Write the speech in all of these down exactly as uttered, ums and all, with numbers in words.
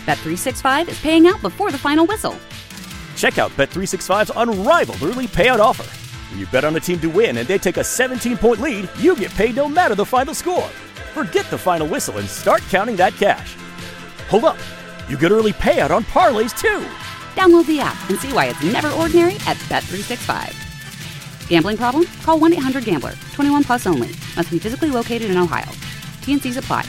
Bet three sixty-five is paying out before the final whistle. Check out Bet three sixty-five's unrivaled early payout offer. When you bet on a team to win and they take a seventeen-point lead, you get paid no matter the final score. Forget the final whistle and start counting that cash. Hold up. You get early payout on parlays, too. Download the app and see why it's never ordinary at Bet three sixty-five. Gambling problem? Call one eight hundred gambler. twenty-one plus only. Must be physically located in Ohio. T and C's apply.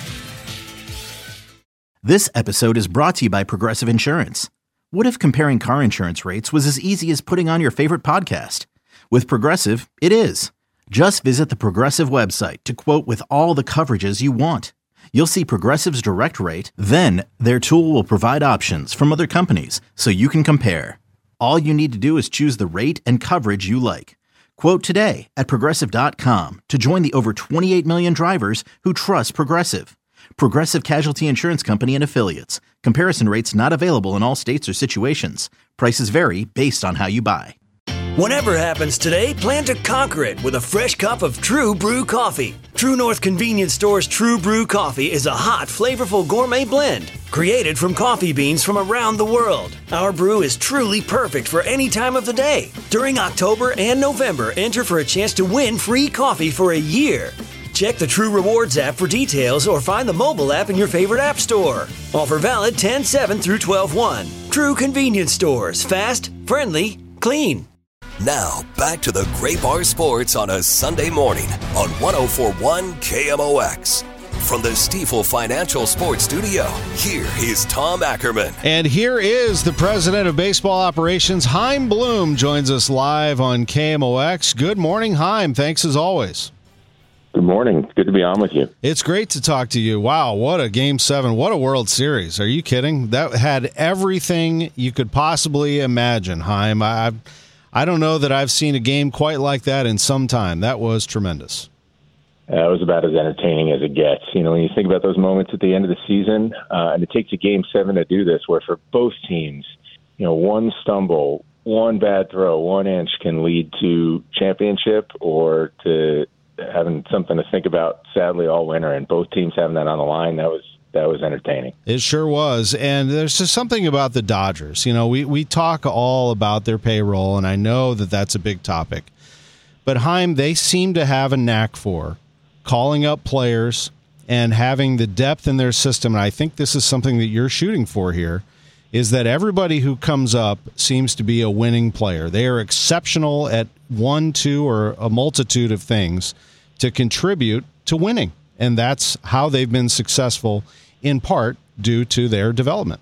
This episode is brought to you by Progressive Insurance. What if comparing car insurance rates was as easy as putting on your favorite podcast? With Progressive, it is. Just visit the Progressive website to quote with all the coverages you want. You'll see Progressive's direct rate, then their tool will provide options from other companies so you can compare. All you need to do is choose the rate and coverage you like. Quote today at Progressive dot com to join the over twenty-eight million drivers who trust Progressive. Progressive Casualty Insurance Company and Affiliates. Comparison rates not available in all states or situations. Prices vary based on how you buy. Whatever happens today, plan to conquer it with a fresh cup of True Brew coffee. True North Convenience Store's True Brew coffee is a hot, flavorful gourmet blend created from coffee beans from around the world. Our brew is truly perfect for any time of the day. During October and November, enter for a chance to win free coffee for a year. Check the True Rewards app for details or find the mobile app in your favorite app store. Offer valid ten seven through twelve one. True Convenience Stores. Fast, friendly, clean. Now, back to the Great Bar Sports on a Sunday morning on one oh four point one K M O X. From the Stifel Financial Sports Studio, here is Tom Ackerman. And here is the president of baseball operations, Chaim Bloom, joins us live on K M O X. Good morning, Chaim. Thanks as always. Good morning. It's good to be on with you. It's great to talk to you. Wow, what a Game seven. What a World Series. Are you kidding? That had everything you could possibly imagine, Chaim. I, I don't know that I've seen a game quite like that in some time. That was tremendous. Uh, it was about as entertaining as it gets. You know, when you think about those moments at the end of the season, uh, and it takes a Game seven to do this, where for both teams, you know, one stumble, one bad throw, one inch can lead to championship or to having something to think about, sadly, all winter, and both teams having that on the line, that was that was entertaining. It sure was. And there's just something about the Dodgers. You know, we, we talk all about their payroll, and I know that that's a big topic. But, Chaim, they seem to have a knack for calling up players and having the depth in their system, and I think this is something that you're shooting for here, is that everybody who comes up seems to be a winning player. They are exceptional at one, two, or a multitude of things to contribute to winning. And that's how they've been successful, in part due to their development.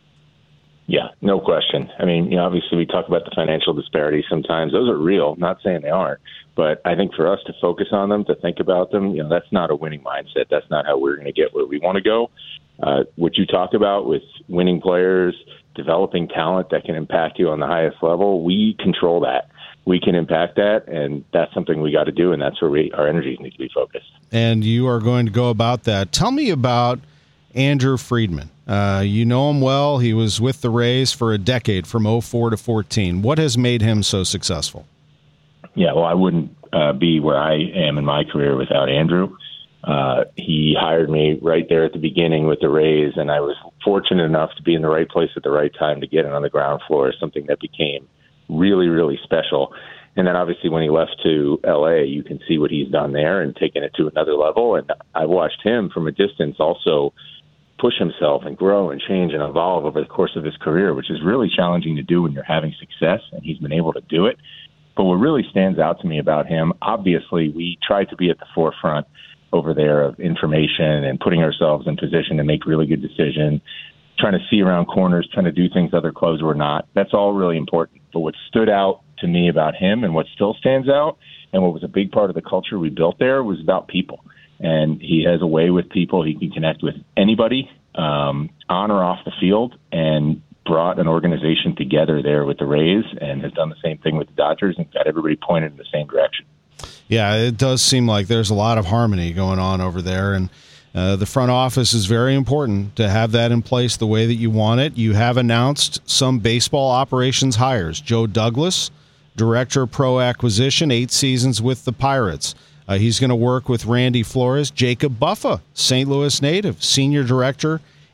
Yeah, no question. I mean, you know, obviously we talk about the financial disparities sometimes. Those are real, not saying they aren't. But I think for us to focus on them, to think about them, you know, that's not a winning mindset. That's not how we're going to get where we want to go. Uh, what you talk about with winning players, developing talent that can impact you on the highest level, we control that. We can impact that, and that's something we got to do, and that's where we, our energies need to be focused. And you are going to go about that. Tell me about Andrew Friedman. Uh, you know him well. He was with the Rays for a decade, from oh four to fourteen. What has made him so successful? Yeah, well, I wouldn't uh, be where I am in my career without Andrew. Uh, he hired me right there at the beginning with the Rays, and I was fortunate enough to be in the right place at the right time to get in on the ground floor, something that became really, really special. And then obviously when he left to L A, you can see what he's done there and taken it to another level. And I watched him from a distance also push himself and grow and change and evolve over the course of his career, which is really challenging to do when you're having success, and he's been able to do it. But what really stands out to me about him, obviously we try to be at the forefront over there of information and putting ourselves in position to make really good decisions, trying to see around corners, trying to do things other clubs were not. That's all really important. But what stood out to me about him and what still stands out and what was a big part of the culture we built there was about people. And he has a way with people. He can connect with anybody um, on or off the field, and brought an organization together there with the Rays, and has done the same thing with the Dodgers and got everybody pointed in the same direction. Yeah, it does seem like there's a lot of harmony going on over there, and uh, the front office is very important to have that in place the way that you want it. You have announced some baseball operations hires. Joe Douglas, Director of Pro Acquisition, eight seasons with the Pirates. Uh, he's going to work with Randy Flores. Jacob Buffa, Saint Louis native, Senior Director,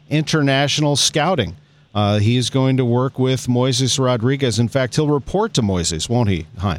international scouting. Uh, he is going to work with Moises Rodriguez. In fact, he'll report to Moises, won't he, Chaim?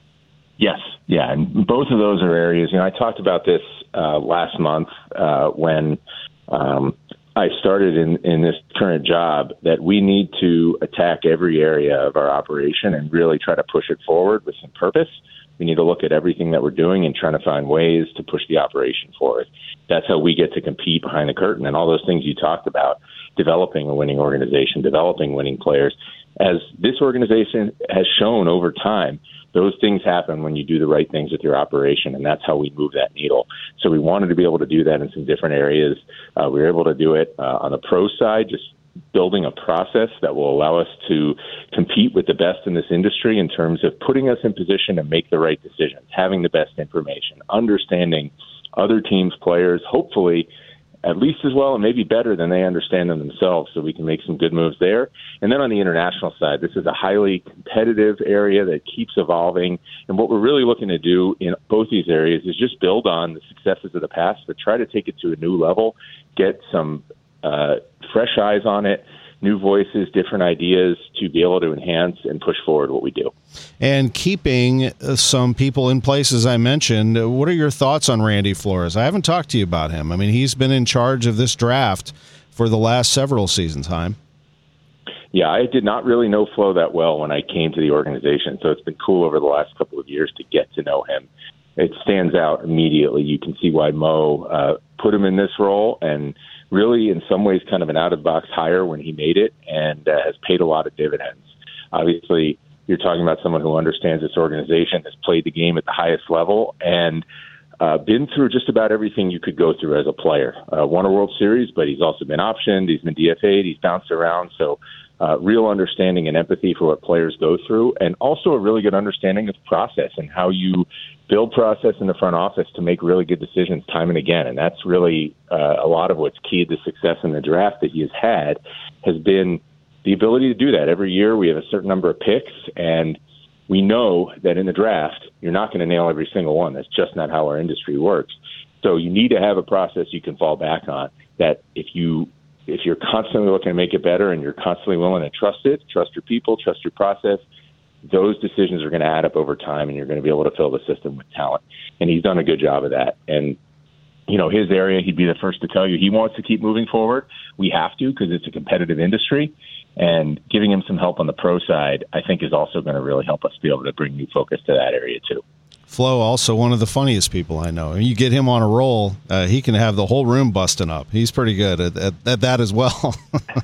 Yes, yeah, and both of those are areas. You know, I talked about this uh, last month uh, when um, I started in, in this current job, that we need to attack every area of our operation and really try to push it forward with some purpose. We need to look at everything that we're doing and trying to find ways to push the operation forward. That's how we get to compete behind the curtain, and all those things you talked about, developing a winning organization, developing winning players. As this organization has shown over time, those things happen when you do the right things with your operation, and that's how we move that needle. So we wanted to be able to do that in some different areas. Uh, we were able to do it uh, on the pro side, just building a process that will allow us to compete with the best in this industry in terms of putting us in position to make the right decisions, having the best information, understanding other teams' players, hopefully at least as well and maybe better than they understand them themselves, so we can make some good moves there. And then on the international side, this is a highly competitive area that keeps evolving. And what we're really looking to do in both these areas is just build on the successes of the past, but try to take it to a new level, get some uh, fresh eyes on it, new voices, different ideas to be able to enhance and push forward what we do. And keeping some people in place, as I mentioned, what are your thoughts on Randy Flores? I haven't talked to you about him. I mean, he's been in charge of this draft for the last several seasons, Chaim. Yeah, I did not really know Flo that well when I came to the organization, so it's been cool over the last couple of years to get to know him. It stands out immediately. You can see why Mo uh, put him in this role, and really in some ways kind of an out-of-the-box hire when he made it, and uh, has paid a lot of dividends. Obviously, you're talking about someone who understands this organization, has played the game at the highest level, and uh, been through just about everything you could go through as a player. Uh, won a World Series, but he's also been optioned, he's been D F A'd, he's bounced around, so uh, real understanding and empathy for what players go through, and also a really good understanding of the process and how you build process in the front office to make really good decisions time and again. And that's really uh, a lot of what's key to success in the draft that he has had, has been the ability to do that. Every year we have a certain number of picks, and we know that in the draft, you're not going to nail every single one. That's just not how our industry works. So you need to have a process you can fall back on, that if you if you're constantly looking to make it better and you're constantly willing to trust it, trust your people, trust your process, those decisions are going to add up over time, and you're going to be able to fill the system with talent. And he's done a good job of that. And, you know, his area, he'd be the first to tell you he wants to keep moving forward. We have to, because it's a competitive industry. And giving him some help on the pro side, I think, is also going to really help us be able to bring new focus to that area, too. Flo, also one of the funniest people I know. You get him on a roll, uh, he can have the whole room busting up. He's pretty good at, at, at that as well.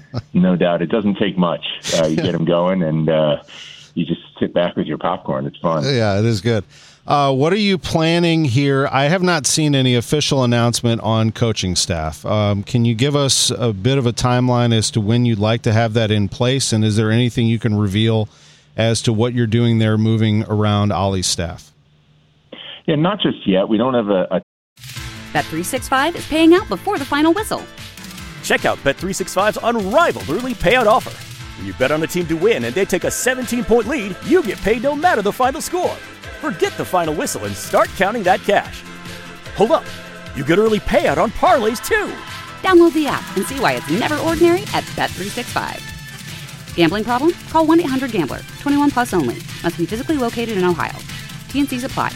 No doubt. It doesn't take much. Uh, you get him going, and uh, you just sit back with your popcorn. It's fun. Yeah, it is good. Uh, what are you planning here? I have not seen any official announcement on coaching staff. Um, can you give us a bit of a timeline as to when you'd like to have that in place? And is there anything you can reveal as to what you're doing there moving around Ollie's staff? Yeah, not just yet. We don't have a, a Bet three sixty-five is paying out before the final whistle. Check out Bet three sixty-five's unrivaled early payout offer. When you bet on a team to win and they take a seventeen-point lead, you get paid no matter the final score. Forget the final whistle and start counting that cash. Hold up. You get early payout on parlays, too. Download the app and see why it's never ordinary at Bet three sixty-five. Gambling problem? Call one eight hundred gambler. twenty-one plus only. Must be physically located in Ohio. T and C's apply.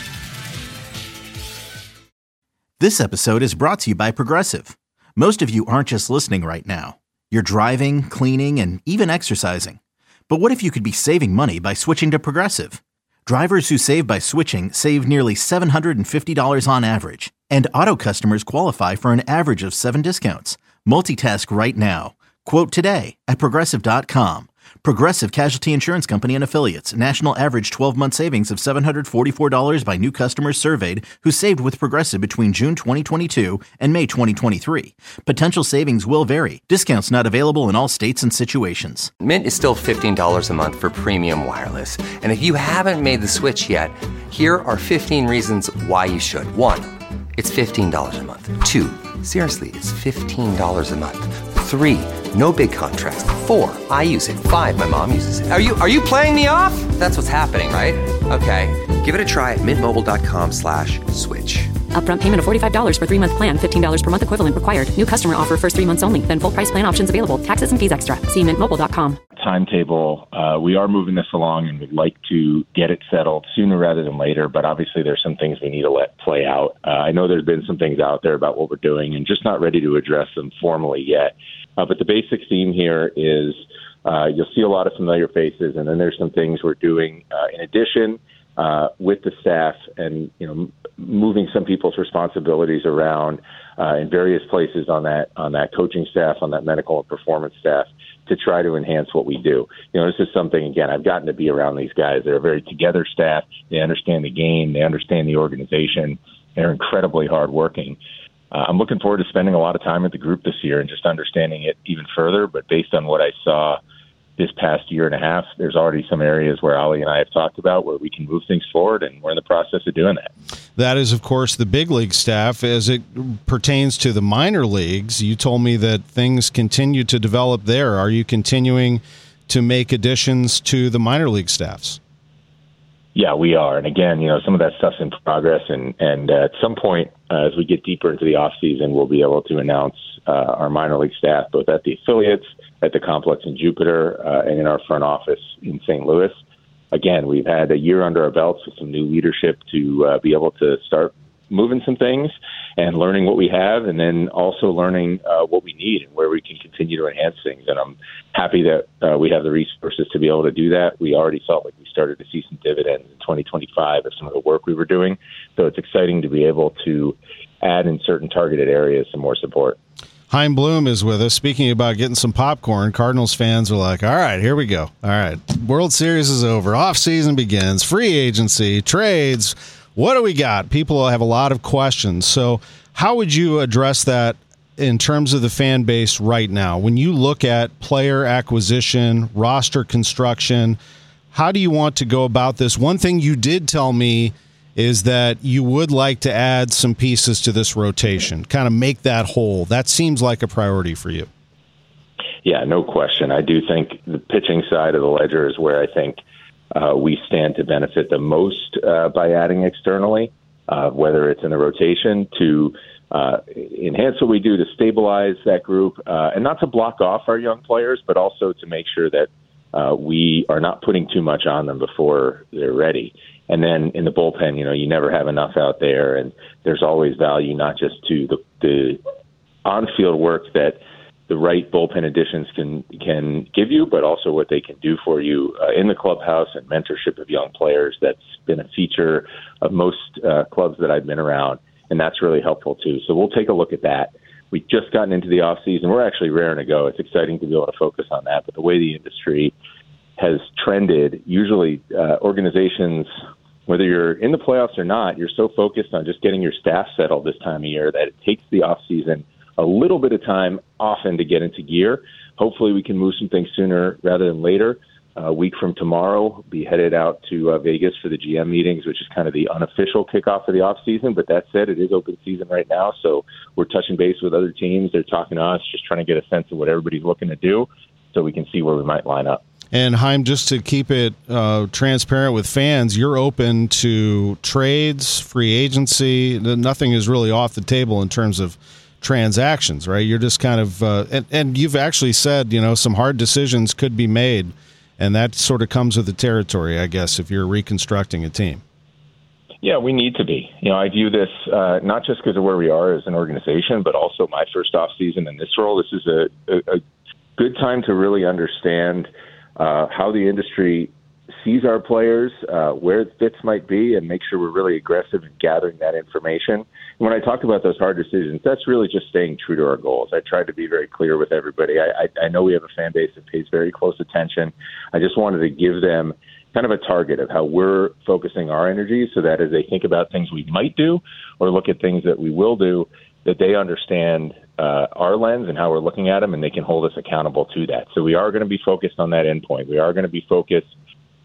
This episode is brought to you by Progressive. Most of you aren't just listening right now. You're driving, cleaning, and even exercising. But what if you could be saving money by switching to Progressive? Drivers who save by switching save nearly seven hundred fifty dollars on average. And auto customers qualify for an average of seven discounts. Multitask right now. Quote today at Progressive dot com. Progressive Casualty Insurance Company and Affiliates. National average twelve-month savings of seven hundred forty-four dollars by new customers surveyed who saved with Progressive between June twenty twenty-two and May twenty twenty-three. Potential savings will vary. Discounts not available in all states and situations. Mint is still fifteen dollars a month for premium wireless. And if you haven't made the switch yet, here are fifteen reasons why you should. One, it's fifteen dollars a month. Two, seriously, it's fifteen dollars a month. Three, no big contrast. Four, I use it. Five, my mom uses it. Are you are you playing me off? That's what's happening, right? Okay, give it a try at mintmobile.com slash switch. Upfront payment of forty-five dollars for three-month plan, fifteen dollars per month equivalent required. New customer offer first three months only. Then full price plan options available. Taxes and fees extra. See mint mobile dot com. Timetable, uh, we are moving this along and we'd like to get it settled sooner rather than later, but obviously there's some things we need to let play out. Uh, I know there's been some things out there about what we're doing and just not ready to address them formally yet. Uh, but the basic theme here is uh, you'll see a lot of familiar faces, and then there's some things we're doing uh, in addition uh, with the staff and, you know, moving some people's responsibilities around uh, in various places on that on that coaching staff, on that medical and performance staff, to try to enhance what we do. You know, this is something, again, I've gotten to be around these guys. They're a very together staff. They understand the game. They understand the organization. They're incredibly hardworking. Uh, I'm looking forward to spending a lot of time with the group this year and just understanding it even further. But based on what I saw this past year and a half, there's already some areas where Ali and I have talked about where we can move things forward, and we're in the process of doing that. That is, of course, the big league staff. As it pertains to the minor leagues, you told me that things continue to develop there. Are you continuing to make additions to the minor league staffs? Yeah, we are. And again, you know, some of that stuff's in progress. And, and uh, at some point, uh, as we get deeper into the off season, we'll be able to announce uh, our minor league staff, both at the affiliates, at the complex in Jupiter, uh, and in our front office in Saint Louis. Again, we've had a year under our belts with some new leadership to uh, be able to start moving some things and learning what we have, and then also learning uh, what we need and where we can continue to enhance things. And I'm happy that uh, we have the resources to be able to do that. We already felt like we started to see some dividends in twenty twenty-five of some of the work we were doing. So it's exciting to be able to add in certain targeted areas some more support. Chaim Bloom is with us. Speaking about getting some popcorn, Cardinals fans are like, all right, here we go. All right, World Series is over. Off season begins. Free agency, trades. What do we got? People have a lot of questions. So how would you address that in terms of the fan base right now? When you look at player acquisition, roster construction, how do you want to go about this? One thing you did tell me is that you would like to add some pieces to this rotation, kind of make that whole. That seems like a priority for you. Yeah, no question. I do think the pitching side of the ledger is where I think uh, we stand to benefit the most uh, by adding externally, uh, whether it's in the rotation to uh, enhance what we do to stabilize that group, uh, and not to block off our young players, but also to make sure that uh, we are not putting too much on them before they're ready. And then in the bullpen, you know, you never have enough out there, and there's always value not just to the, the on-field work that the right bullpen additions can can give you, but also what they can do for you uh, in the clubhouse and mentorship of young players. That's been a feature of most uh, clubs that I've been around, and that's really helpful too. So we'll take a look at that. We've just gotten into the off season. We're actually raring to go. It's exciting to be able to focus on that, but the way the industry has trended, usually uh, organizations, whether you're in the playoffs or not, you're so focused on just getting your staff settled this time of year that it takes the off season a little bit of time often to get into gear. Hopefully we can move some things sooner rather than later. A week from tomorrow, be headed out to uh, Vegas for the G M meetings, which is kind of the unofficial kickoff of the off season. But that said, it is open season right now, so we're touching base with other teams. They're talking to us, just trying to get a sense of what everybody's looking to do so we can see where we might line up. And Chaim, just to keep it uh, transparent with fans, you're open to trades, free agency. Nothing is really off the table in terms of transactions, right? You're just kind of, uh, and, and you've actually said, you know, some hard decisions could be made, and that sort of comes with the territory, I guess, if you're reconstructing a team. Yeah, we need to be. You know, I view this uh, not just because of where we are as an organization, but also my first off season in this role. This is a, a, a good time to really understand uh, how the industry sees our players, uh, where fits might be, and make sure we're really aggressive in gathering that information. And when I talk about those hard decisions, that's really just staying true to our goals. I tried to be very clear with everybody. I, I, I know we have a fan base that pays very close attention. I just wanted to give them kind of a target of how we're focusing our energy so that as they think about things we might do or look at things that we will do, that they understand uh, our lens and how we're looking at them, and they can hold us accountable to that. So we are going to be focused on that endpoint. We are going to be focused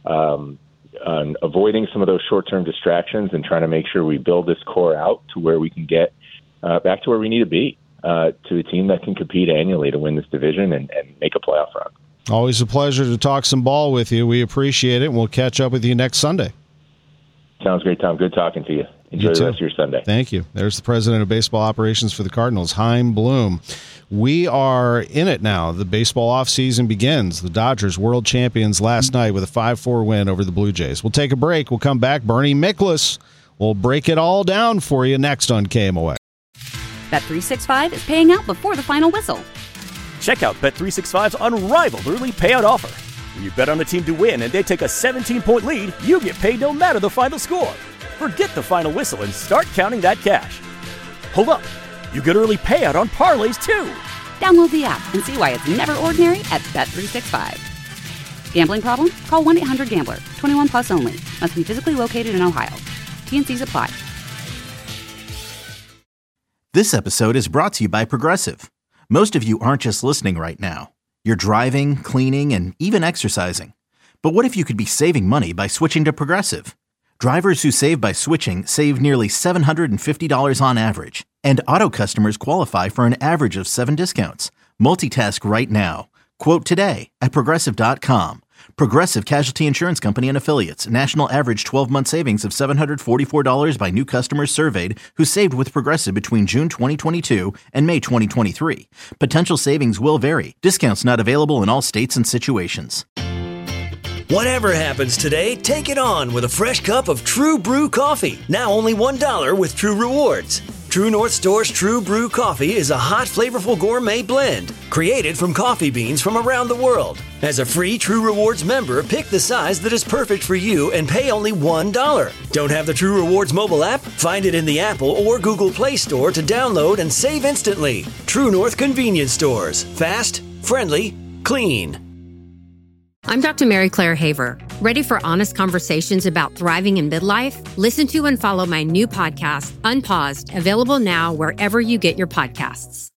um, on avoiding some of those short-term distractions and trying to make sure we build this core out to where we can get uh, back to where we need to be, uh, to a team that can compete annually to win this division and, and make a playoff run. Always a pleasure to talk some ball with you. We appreciate it, and we'll catch up with you next Sunday. Sounds great, Tom. Good talking to you. Enjoy You the too. rest of your Sunday. Thank you. There's the president of baseball operations for the Cardinals, Chaim Bloom. We are in it now. The baseball offseason begins. The Dodgers, world champions last night with a five four win over the Blue Jays. We'll take a break. We'll come back. Bernie Miklasz will break it all down for you next on K M O X. Bet three sixty-five is paying out before the final whistle. Check out Bet three sixty-five's unrivaled early payout offer. When you bet on a team to win and they take a seventeen-point lead, you get paid no matter the final score. Forget the final whistle and start counting that cash. Hold up. You get early payout on parlays, too. Download the app and see why it's never ordinary at Bet three sixty-five. Gambling problem? Call one eight hundred gambler. twenty-one plus only. Must be physically located in Ohio. T N Cs apply. This episode is brought to you by Progressive. Most of you aren't just listening right now. You're driving, cleaning, and even exercising. But what if you could be saving money by switching to Progressive? Drivers who save by switching save nearly seven hundred fifty dollars on average. And auto customers qualify for an average of seven discounts. Multitask right now. Quote today at Progressive dot com. Progressive Casualty Insurance Company and Affiliates. National average twelve-month savings of seven hundred forty-four dollars by new customers surveyed who saved with Progressive between June twenty twenty-two and May twenty twenty-three. Potential savings will vary. Discounts not available in all states and situations. Whatever happens today, take it on with a fresh cup of True Brew coffee. Now only one dollar with True Rewards. True North Store's True Brew coffee is a hot, flavorful gourmet blend created from coffee beans from around the world. As a free True Rewards member, pick the size that is perfect for you and pay only one dollar. Don't have the True Rewards mobile app? Find it in the Apple or Google Play Store to download and save instantly. True North Convenience Stores. Fast, friendly, clean. I'm Doctor Mary Claire Haver. Ready for honest conversations about thriving in midlife? Listen to and follow my new podcast, Unpaused, available now wherever you get your podcasts.